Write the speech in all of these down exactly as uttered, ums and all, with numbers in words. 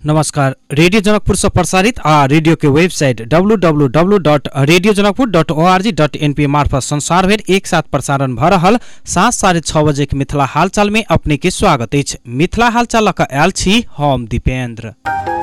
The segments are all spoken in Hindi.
नमस्कार। रेडियो जनकपुर से प्रसारित आ रेडियो के website W W W dot radio Janakpur dot O R G dot N P मार्फत संसार भर एक साथ प्रसारण भ रहल सात साढ़े छः बजे के मिथिला हालचाल में अपने के स्वागत है। मिथिला हालचाल का आयल छी हम दीपेंद्र।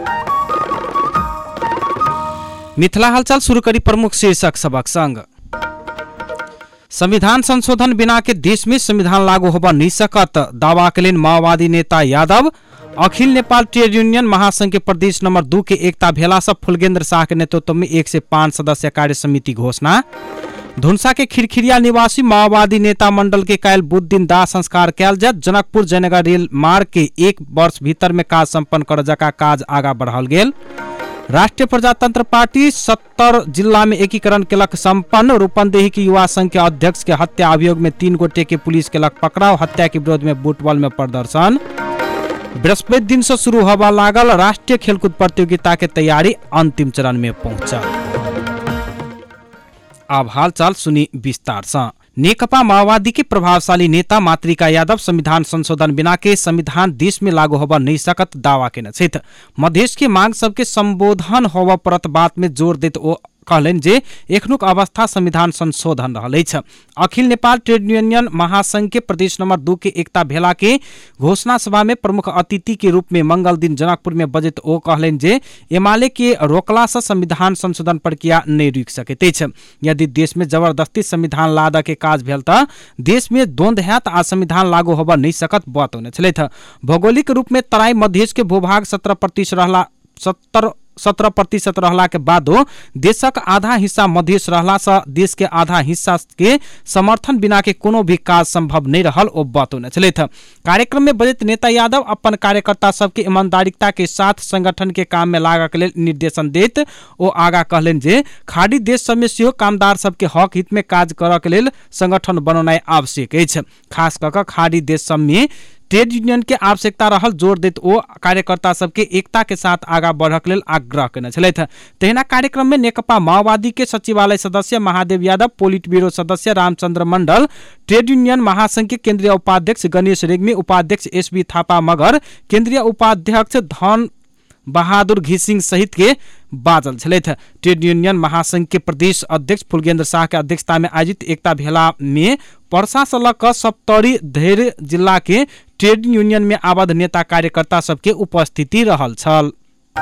मिथिला हालचाल शुरू करी प्रमुख शीर्षक सबक संग। संविधान संशोधन बिना के देश में संविधान लागू होबा नहीं सकत, दावा करें माओवादी नेता यादव। अखिल नेपाल ट्रेड यूनियन महासंघ के प्रदेश नंबर दो के एकता भेला से फुलगेंद्र शाह के नेतृत्व में एक से पांच सदस्य कार्य समिति घोषणा। धुनसा के खिरखिरिया निवासी माओवादी नेता मंडल के कायल बुध दिन दाह संस्कार कयल जायत। जनकपुर जयनगर रेल मार्ग के एक वर्ष भीतर में काज संपन्न कर जका काज आगा बढ़ाओल गेल। राष्ट्रीय प्रजातंत्र पार्टी सत्तर जिला में एकीकरण केलक संपन्न। रूपंदेही के युवा संघ के अध्यक्ष के हत्या अभियोग में तीन गोटे के पुलिस केलक पकड़ाव। हत्या के विरोध में बुटवल में प्रदर्शन। बृहस्पति दिन से शुरू होबा लागल राष्ट्रीय खेलकूद प्रतियोगिता के तैयारी अंतिम चरण में पहुंचल। अब हालचाल सुनी विस्तार से। नेकपा माओवादी के प्रभावशाली नेता मातृका यादव संविधान संशोधन बिना के संविधान देश में लागू होबा नहीं सकत दावा केने छथि। मधेश के मांग सबके संबोधन होबा परत बात में जोर देत ओ कहलन जे एखनुक अवस्था संविधान संशोधन रहल अछि। अखिल नेपाल ट्रेड यूनियन महासंघ के प्रदेश नंबर दो के एकता भेला के घोषणा सभा में प्रमुख अतिथि के रूप में मंगल दिन जनकपुर में बजैत ओ कहलन जे एमाले के रोकला से संविधान संशोधन प्रक्रिया नहीं रुक सकैत अछि। यदि देश में जबरदस्ती संविधान लादा के काज भेल त देश में द्वंद्व हैत आ संविधान लागू होबा नहीं सकत बतौने छलैथ। भौगोलिक रूप में तराई मधेश के भूभाग सत्रह प्रतिशत रहला सत्तर सत्रह प्रतिशत रहला के बादो देशक आधा हिस्सा मधेश रहला से देश के आधा हिस्सा के समर्थन बिना के कोनो भी काज संभव नहीं रहल ओ बतौने छलैथ। कार्यक्रम में बजैत नेता यादव अपन कार्यकर्ता सबके ईमानदारिता के साथ संगठन के काम में लागऽ के लेल निर्देशन देत ओ आगा कहलन जे खाड़ी देश सब में सेहो कामदार सबके हक हित में काज करऽ के लेल संगठन बनौनाइ आवश्यक अछि। खास कऽ कऽ खाड़ी देश सब में ट्रेड यूनियन के आवश्यकता रहल जोर देत ओ कार्यकर्ता सबके एकता के साथ आगा बढ़क लेल आग्रह केने छलैथ। तहिना कार्यक्रम में नेकपा माओवादी के सचिवालय सदस्य महादेव यादव, पोलिट ब्यूरो सदस्य रामचंद्र मंडल, ट्रेड यूनियन महासंघ के केंद्रीय उपाध्यक्ष गणेश रेग्मी, उपाध्यक्ष एस बी थापा मगर, केंद्रीय उपाध्यक्ष धन बहादुर घिसिंग सहित के बाजल छलैथ। ट्रेड यूनियन महासंघ के प्रदेश अध्यक्ष फुलगेंद्र शाह के अध्यक्षता में आयोजित एकता भेला में पर्सा से लऽ कऽ सप्तरी धरि जिला के ट्रेड यूनियन में आबद्ध नेता कार्यकर्ता सबके उपस्थिति रहल छल।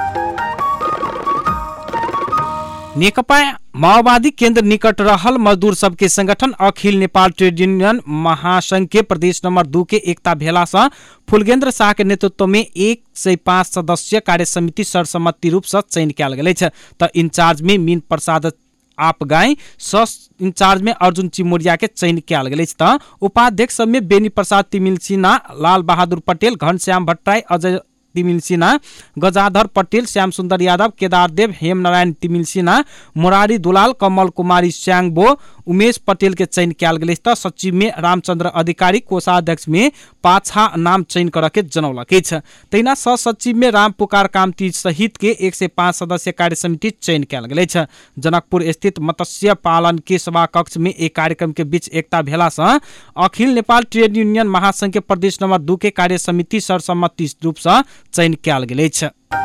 नेकपा माओवादी केंद्र निकट रहल मजदूर सबके संगठन अखिल नेपाल ट्रेड यूनियन महासंघ के प्रदेश नंबर दो के एकता भेला से फुलगेंद्र शाह के नेतृत्व में एक से पांच सदस्य कार्य समिति सर्वसम्मति रूप से चयन कयल गेल अछि। त इंचार्ज में मीन प्रसाद आप गाय, सह इंचार्ज में अर्जुन चिमोरिया के चयन कयल गेल अछि। त उपाध्यक्ष सब में बेनी प्रसाद तिमिल सिन्हा, लाल बहादुर पटेल, घनश्याम भट्टराई, अजय तिमिल सिन्हा, गजाधर पटेल, श्याम सुंदर यादव, केदार देव, हेम नारायण तिमिल सिन्हा, मुरारी दुलाल, कमल कुमारी स्यांगबो, उमेश पटेल के चयन कयल गेल अछि। सचिव में रामचंद्र अधिकारी, कोषाध्यक्ष में पाछा नाम चयन करऽ के जनौलक अछि। तहिना सह सचिव में राम पुकार कामती सहित के एक से पांच सदस्य कार्य समिति चयन कयल गेल अछि। जनकपुर स्थित मत्स्य पालन के सभा कक्ष में एक कार्यक्रम के बीच एकता भेला से अखिल नेपाल ट्रेड यूनियन महासंघ के प्रदेश नंबर दो के कार्य समिति सर्वसम्मति रूप से चयन कयल गेल अछि।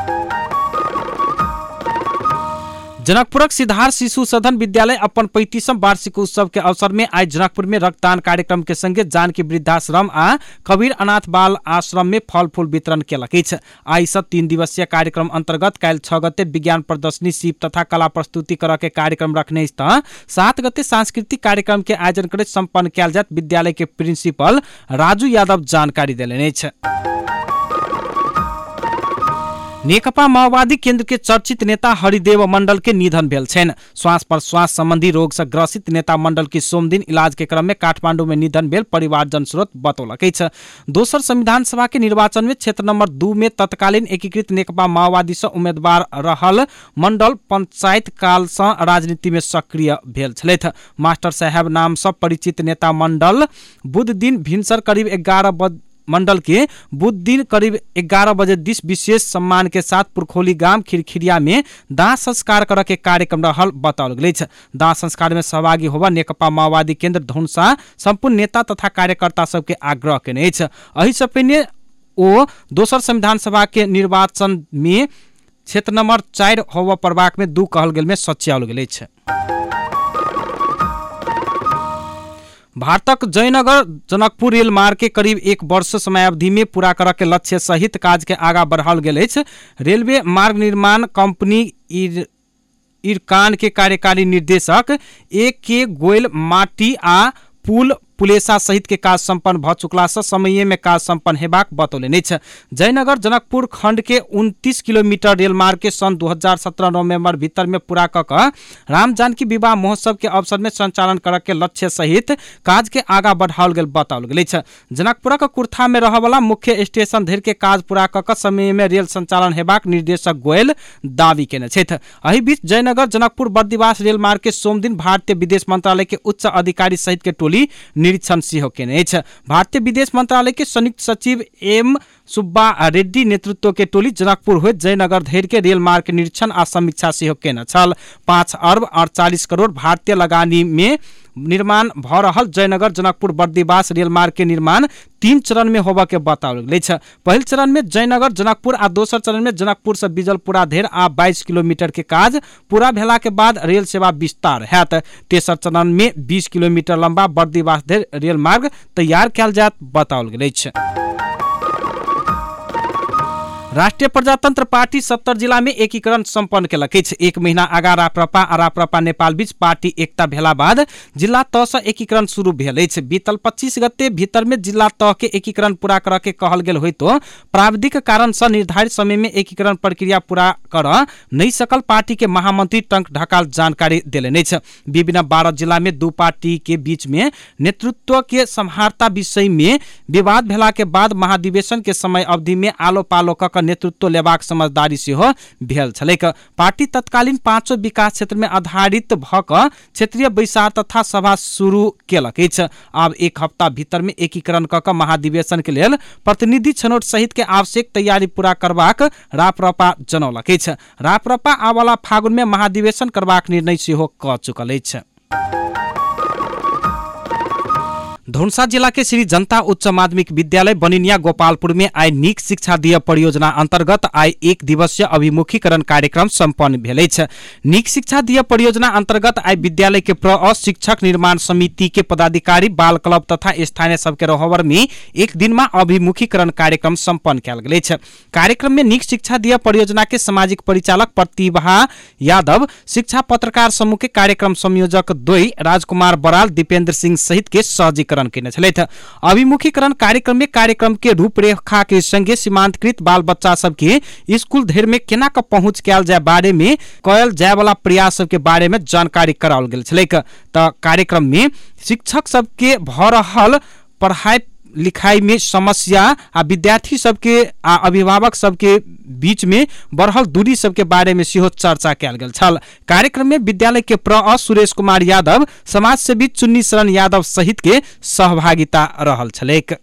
जनकपुरक सिद्धार्थ शिशु सदन विद्यालय अपन पैंतीसम वार्षिक उत्सव के अवसर में आज जनकपुर में रक्तदान कार्यक्रम के संगे जानकी वृद्धाश्रम आ कबीर अनाथ बाल आश्रम में फल फूल वितरण केलक अछि। आई से तीन दिवसीय कार्यक्रम अंतर्गत काल्हि छह गते विज्ञान प्रदर्शनी, शिल्प तथा कला प्रस्तुति करऽ के कार्यक्रम रखने त सात गते सांस्कृतिक कार्यक्रम के आयोजन करैत संपन्न कयल जायत। विद्यालय के प्रिंसिपल राजू यादव जानकारी देलनि अछि। नेकपा माओवादी केंद्र के चर्चित नेता हरिदेव मंडल के निधन भेल छनि। श्वास प्रश्वास संबंधी रोग से ग्रसित नेता मंडल की सोम दिन इलाज के क्रम में काठमांडू में निधन भेल परिवारजन स्रोत बतौलक अछि। दोसर संविधान सभा के निर्वाचन में क्षेत्र नंबर दू में तत्कालीन एकीकृत नेकपा माओवादी से उम्मीदवार रहल मंडल पंचायत काल से राजनीति में सक्रिय भेल छलैथ। मास्टर साहेब नाम से परिचित नेता मंडल बुध दिन भिनसर करीब ग्यारह बजे मंडल के बुध दिन करीब ग्यारह बजे दिस विशेष सम्मान के साथ पुरखोली गांव खिरखिरिया में दाह संस्कार करऽ के कार्यक्रम रहल बताओल गेल अछि। दाह संस्कार में सहभागी होबा नेकपा माओवादी केंद्र धनुषा संपूर्ण नेता तथा कार्यकर्ता सबके आग्रह केने अछि। एहि से पहिने ओ दोसर संविधान सभा के निर्वाचन में क्षेत्र नंबर चार होबऽ प्रभाग में दू कहल गेल में सच्याओल गेल अछि। भारतक जयनगर जनकपुर रेल मार्ग के करीब एक वर्ष समयावधि में पूरा करऽ के लक्ष्य सहित काज के आगा बढ़ाओल गेल अछि। रेलवे मार्ग निर्माण कंपनी इर, इरकान के कार्यकारी निर्देशक ए के गोयल माटी आ पुल पुलेसा सहित के काज संपन्न भ चुकला से समय में काज संपन्न हेबाक बतौलनि अछि। जयनगर जनकपुर खंड के उनतीस किलोमीटर रेल मार्ग के सन दू हजार सत्रह नवंबर भीतर में पूरा क क राम जानकी विवाह महोत्सव के अवसर में संचालन करऽ के लक्ष्य सहित काज के आगा बढ़ाओल गेल बताओल गेल अछि। जनकपुरक कुर्था में रहऽ वाला मुख्य स्टेशन धरि के काज पूरा क क समय में रेल संचालन हेबाक निर्देशक गोयल दावी केने छथि। एहि बीच जयनगर जनकपुर बर्दिवास रेल मार्ग के सोम दिन भारतीय विदेश मंत्रालय के उच्च अधिकारी सहित के टोली निरीक्षण सेहो केने अछि। भारतीय विदेश मंत्रालय के संयुक्त सचिव एम सुब्बा रेड्डी नेतृत्व के टोली जनकपुर होइत जयनगर धरि के रेल मार्ग के निरीक्षण आ समीक्षा सेहो केने छल। पाँच अरब अड़तालीस करोड़ भारतीय लगानी में निर्माण भ रहल जयनगर जनकपुर बर्दिवास रेल मार्ग के निर्माण तीन चरण में होबऽ के बताओल गेल अछि। पहिल चरण में जयनगर जनकपुर आ दोसर चरण में जनकपुर से बिजलपुरा धरि आ बाईस किलोमीटर के काज पूरा भेला के बाद रेल सेवा विस्तार हैत। तेसर चरण में बीस किलोमीटर लंबा बर्दिवास धरि रेल मार्ग तैयार कयल जायत बताओल गेल अछि। राष्ट्रीय प्रजातंत्र पार्टी सत्तर जिला में एकीकरण संपन्न केलक अछि। एक महीना आगा राप्रपा आ राप्रपा नेपाल बीच पार्टी एकता भेला बाद जिला तह से एकीकरण शुरू भेल अछि। बीतल पच्चीस गते भीतर में जिला तह के एकीकरण पूरा करऽ के कहल गेल होइतो प्राविधिक कारण से निर्धारित समय में एकीकरण प्रक्रिया पूरा करऽ नहीं सकल पार्टी के महामंत्री टंक ढकाल जानकारी देलनि अछि। विभिन्न बारह जिला में दू पार्टी के बीच में नेतृत्व के सम्हारता विषय में विवाद भेला के बाद महाधिवेशन के समय अवधि में आलो पालो क नेतृत्व लेबाक समझदारी सेहो भेल छलैक। पार्टी तत्कालीन पांचों विकास क्षेत्र में आधारित भ क क्षेत्रीय बैसार तथा सभा शुरू केलक अछि। आब एक हफ्ता भीतर में एकीकरण क क महाधिवेशन के लेल प्रतिनिधि छनौट सहित के आवश्यक तैयारी पूरा करबाक राप्रपा जनौलक अछि। राप्रपा आवाला फागुन में महाधिवेशन करबाक निर्णय सेहो क चुकल अछि। धनुषा जिला के श्री जनता उच्च माध्यमिक विद्यालय बनिनिया गोपालपुर में आइ नीक शिक्षा दिया परियोजना अंतर्गत आइ एक दिवसीय अभिमुखीकरण कार्यक्रम संपन्न भेल अछि। नीक शिक्षा दिया परियोजना अंतर्गत आइ विद्यालय के प्र शिक्षक निर्माण समिति के पदाधिकारी बाल क्लब तथा स्थानीय सबके रहवर में एक दिन में अभिमुखीकरण कार्यक्रम संपन्न कयल गेल अछि। कार्यक्रम में नीक शिक्षा दिया परियोजना के सामाजिक परिचालक प्रतिभा यादव, शिक्षा पत्रकार समूह के कार्यक्रम संयोजक द्वय राजकुमार बराल, दीपेंद्र सिंह सहित के सहजी केने छलैथ। अभिमुखीकरण कार्यक्रम में कार्यक्रम के रूपरेखा के संगे सीमांतकृत बाल बच्चा सबके स्कूल धरि में केना क पहुंच कयल जाय बारे में कयल जाय वाला प्रयास सब के बारे में जानकारी कराओल गेल छलैक। त कार्यक्रम में शिक्षक सबके भ रहल पढ़ाई लिखाई में समस्या आ विद्यार्थी सबके आ अभिभावक सबके बीच में बढ़ल दूरी सबके बारे में सेहो चर्चा कयल गेल छल। कार्यक्रम में विद्यालय के प्र सुरेश कुमार यादव, समाज सेवी चुन्नी शरण यादव सहित के सहभागिता रहल छलैक।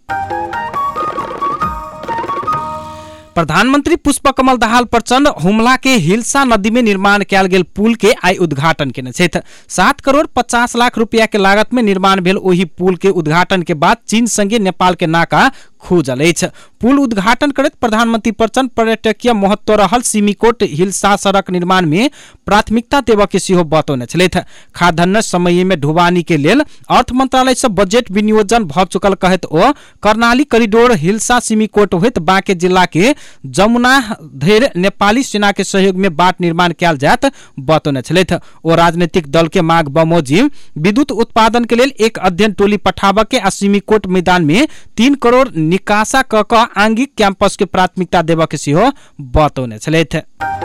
प्रधानमंत्री पुष्पकमल दाहाल प्रचंड हुमला के हिल्सा नदी में निर्माण कयल गेल पुल के आइ उद्घाटन केने छथि। सात करोड़ पचास लाख रुपया के लागत में निर्माण भेल ओहि पुल के उद्घाटन के बाद चीन संगे नेपाल के नाका खुजल अछि। पुल उद्घाटन करैत प्रधानमंत्री प्रचंड पर्यटकीय महत्व रहल सिमीकोट हिल्सा सड़क निर्माण में प्राथमिकता देबऽ के सेहो बतौने छलथि। खाद्यान्न समय में ढुवानी के लेल अर्थ मंत्रालय से बजट विनियोजन भ चुकल कहैत ओ कर्णाली कॉरिडोर हिल्सा सिमीकोट होइत बांके जिला के जमुना धरि नेपाली सेना के सहयोग में बाट निर्माण कयल जायत बतौने छलथि। ओ राजनीतिक दल के मांग बमोजिम विद्युत उत्पादन के लेल एक अध्ययन टोली पठाबऽ के आ सिमीकोट मैदान में तीन करोड़ निकासा क क आंगिक कैंपस के प्राथमिकता देबऽ के सेहो बतौने छलथि।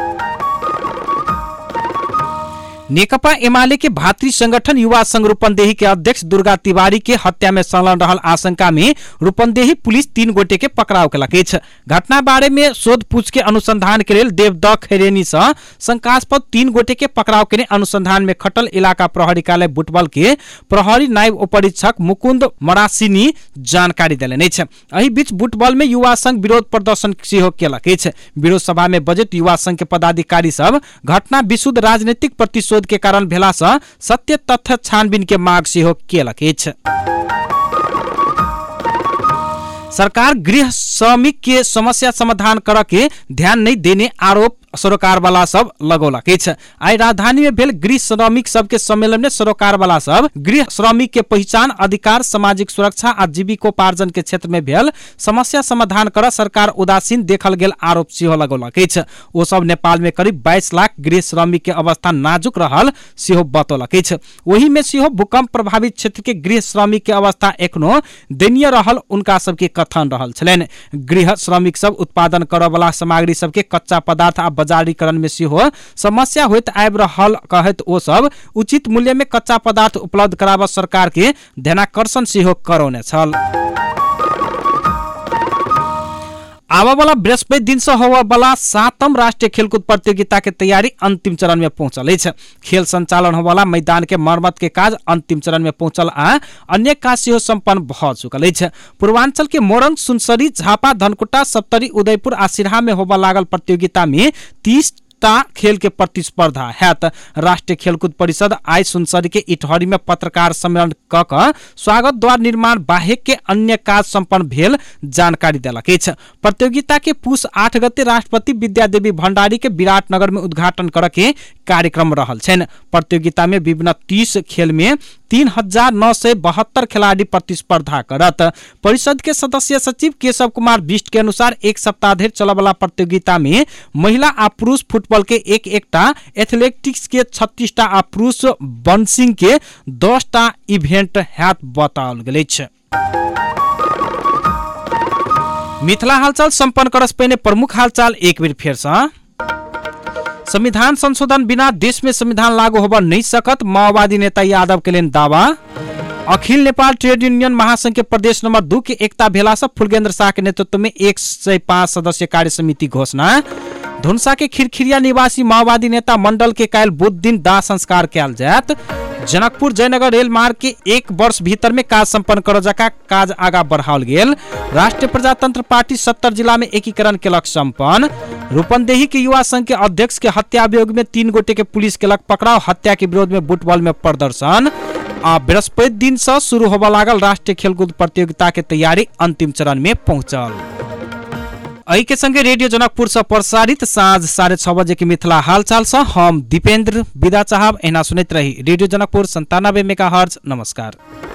नेकपा एमाले के भातृ संगठन युवा संघ रूपन्देही के अध्यक्ष दुर्गा तिवारी के हत्या में संलग्न रहल आशंका में रूपन्देही पुलिस तीन गोटे के पकड़ाव केलक अछि। घटना बारे में शोधपूछ के अनुसंधान के लेल देवदह खैरेनी से शंकास्पद तीन गोटे के पकड़ाव के अनुसंधान में खटल इलाका प्रहरी कार्यालय बुटबल के प्रहरी नायब उपरीक्षक मुकुंद मरासिनी जानकारी देलनि अछि। एहि बीच बुटबल में युवा संघ विरोध प्रदर्शन सेहो केलक अछि। विरोध सभा में बजट युवा संघ के पदाधिकारी सब घटना विशुद्ध राजनीतिक प्रतिशोध के कारण भेला से सत्य तथ्य छानबीन के मांग सेहो केलक अछि। सरकार गृह श्रमिक के समस्या समाधान कर के ध्यान नहीं देने आरोप सरोकार वाला सब लगौलक अछि। आई राजधानी में भेल गृह श्रमिक सब के सम्मेलन में सरोकार वाला सब गृह श्रमिक के पहचान, अधिकार, सामाजिक सुरक्षा आ जीविकोपार्जन के क्षेत्र में भेल समस्या समाधान कर सरकार उदासीन देखल गेल आरोप सेहो लगौलक अछि। ओ सब नेपाल में करीब बाईस लाख गृह श्रमिक के अवस्था नाजुक रहल सेहो बतौलक अछि। वही में सेहो भूकंप प्रभावित क्षेत्र के गृह श्रमिक के अवस्था एखनो दयनीय रहल उनका सबके कथन रहल छलनि। गृह श्रमिक सब उत्पादन करय वाला सामग्री सबके कच्चा पदार्थ आ बाजारीकरण में सेहो समस्या होइत आबि रहल कहैत ओ सब उचित मूल्य में कच्चा पदार्थ उपलब्ध कराबऽ सरकार के ध्यानाकर्षण सेहो करौने छल। आबा वाला बृहस्पति दिन से होबा वाला सातम राष्ट्रीय खेलकूद प्रतियोगिता के तैयारी अंतिम चरण में पहुंचल अछि। खेल संचालन होबा वाला मैदान के मरम्मत के काज अंतिम चरण में पहुंचल आ अन्य काज सेहो संपन्न भ चुकल अछि। पूर्वांचल के मोरंग, सुनसरी, झापा, धनकुटा, सप्तरी, उदयपुर आ सिरहा में होबा लागल प्रतियोगिता में तीस खेल के प्रतिस्पर्धा हैत। राष्ट्रीय खेलकूद परिषद आई सुनसरी के इटहरी में पत्रकार सम्मेलन क क स्वागत द्वार निर्माण बाहेक के अन्य काज संपन्न भेल जानकारी देलक अछि। प्रतियोगिता के पुष आठ गते राष्ट्रपति विद्यादेवी भण्डारी के विराटनगर में उद्घाटन कर के कार्यक्रम रहल छन्। प्रतियोगिता में विभिन्न तीस खेल में तीन हजार नौ सौ बहत्तर खिलाड़ी प्रतिस्पर्धा करत। परिषद के सदस्य सचिव केशव कुमार बिष्ट के अनुसार एक सप्ताह धरि चलय वाला प्रतियोगिता में महिला आ पुरुष फुटबॉल के एक एकटा, एथलेटिक्स के छत्तीस टा आ पुरुष बॉक्सिंग के दस टा इवेंट हैत बताओल गेल अछि। मिथिला हालचाल संपन्न करस पहिने प्रमुख हालचाल एक बेर फेर सँ। संविधान संशोधन बिना देश में संविधान लागू होबऽ नहीं सकत, माओवादी नेता यादव के लेन दावा। अखिल नेपाल ट्रेड यूनियन महासंघ के प्रदेश नंबर दू के एकता भेला से फुलगेन्द्र शाह के नेतृत्व में एक सौ पांच सदस्य कार्य समिति घोषणा। धुनसा के खिरखिरिया निवासी माओवादी नेता मंडल के काल्हि बुध दिन दाह संस्कार कयल जायत। जनकपुर जयनगर रेल मार्ग के एक वर्ष भीतर में काज संपन्न कर जका काज आगा बढ़ाओल गेल। राष्ट्रीय प्रजातंत्र पार्टी सत्तर जिला में एकीकरण केलक संपन्न। रूपंदेही के युवा संघ के अध्यक्ष के हत्या अभियोग में तीन गोटे के पुलिस केलक पकड़ाव। हत्या के विरोध में फुटबॉल में प्रदर्शन। आ बृहस्पति दिन से शुरू होबऽ लागल राष्ट्रीय खेलकूद प्रतियोगिता के तैयारी अंतिम चरण में पहुंचल। एहि के संगे रेडियो जनकपुर से प्रसारित साँझ साढ़े छह बजे के मिथिला हालचाल से हम दीपेंद्र विदा चाहब। एना सुनैत रही रेडियो जनकपुर संतानबे मेगा हर्ज। नमस्कार।